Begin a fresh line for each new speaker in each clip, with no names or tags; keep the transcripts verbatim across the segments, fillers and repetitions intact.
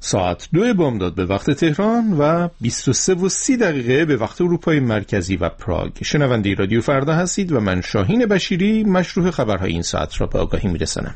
ساعت دو بامداد به وقت تهران و بیست و سه و سی دقیقه به وقت اروپای مرکزی و پراگ. شنونده رادیو فردا هستید و من شاهین بشیری مشروح خبرهای این ساعت را به آگاهی میرسانم.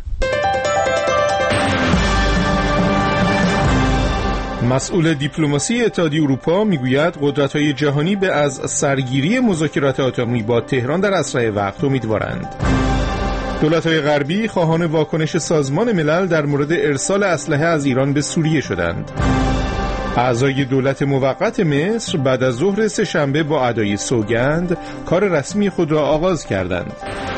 مسئول دیپلماسی اتحادیه اروپا میگوید قدرت‌های جهانی به از سرگیری مذاکرات اتمی با تهران در اسرع وقت امیدوارند. دولت‌های غربی خواهان واکنش سازمان ملل در مورد ارسال اسلحه از ایران به سوریه شدند. اعضای دولت موقت مصر بعد از ظهر سه‌شنبه با ادای سوگند کار رسمی خود را آغاز کردند.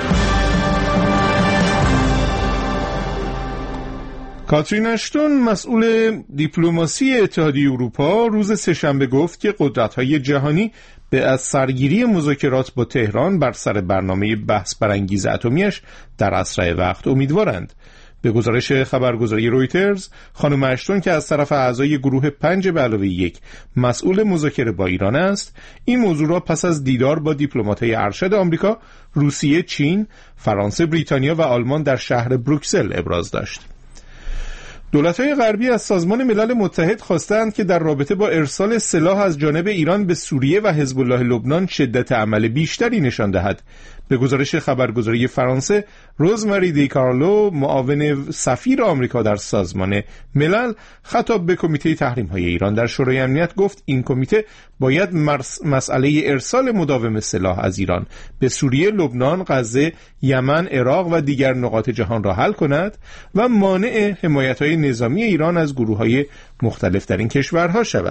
کاترین اشتون مسئول دیپلماسی اتحادیه اروپا روز سه‌شنبه گفت که قدرت‌های جهانی به از سرگیری مذاکرات با تهران بر سر برنامه بحث برانگیز اتمی‌اش در اسرع وقت امیدوارند. به گزارش خبرگزاری رویترز، خانم اشتون که از طرف اعضای گروه پنج به علاوه یک مسئول مذاکره با ایران است، این موضوع را پس از دیدار با دیپلمات‌های ارشد آمریکا، روسیه، چین، فرانسه، بریتانیا و آلمان در شهر بروکسل ابراز داشت. دولت‌های غربی از سازمان ملل متحد خواستند که در رابطه با ارسال سلاح از جانب ایران به سوریه و حزب الله لبنان شدت عمل بیشتری نشان دهد. به گزارش خبرگزاری فرانسه، روزمری دی کارلو، معاون سفیر آمریکا در سازمان ملل، خطاب به کمیته تحریم‌های ایران در شورای امنیت گفت این کمیته باید مسئله ارسال مداوم سلاح از ایران به سوریه، لبنان، غزه، یمن، عراق و دیگر نقاط جهان را حل کند و مانع حمایت‌های نظامی ایران از گروه‌های مختلف در این کشورها شود.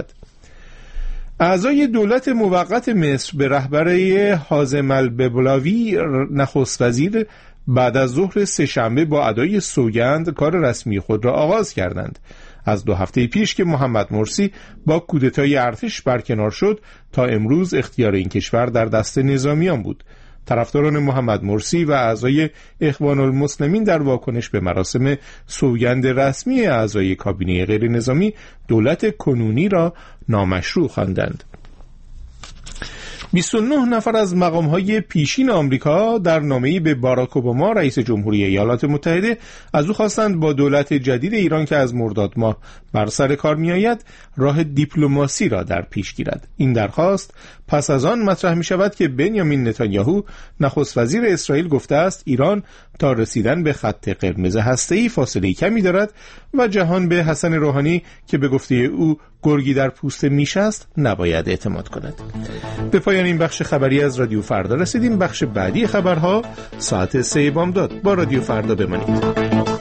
اعضای دولت موقت مصر به رهبری حازم الببلاوی نخست وزیر بعد از ظهر سه‌شنبه با ادای سوگند کار رسمی خود را آغاز کردند. از دو هفته پیش که محمد مرسی با کودتای ارتش برکنار شد تا امروز اختیار این کشور در دست نظامیان بود. طرفداران محمد مرسی و اعضای اخوان المسلمین در واکنش به مراسم سوگند رسمی اعضای کابینه غیر نظامی دولت کنونی را نامشروع خواندند. بیست و نه نفر از مقام‌های پیشین آمریکا در نامه‌ای به باراک اوباما رئیس جمهوری ایالات متحده از او خواستند با دولت جدید ایران که از مرداد ماه بر سر کار می‌آید راه دیپلماسی را در پیش گیرد. این درخواست پس از آن مطرح می‌شود که بنیامین نتانیاهو نخست وزیر اسرائیل گفته است ایران تا رسیدن به خط قرمز هسته‌ای فاصله کمی دارد و جهان به حسن روحانی که به گفته او گرگی در پوست میش است نباید اعتماد کند. به پایان این بخش خبری از رادیو فردا رسیدیم. بخش بعدی خبرها ساعت سه بامداد. با رادیو فردا بمانید.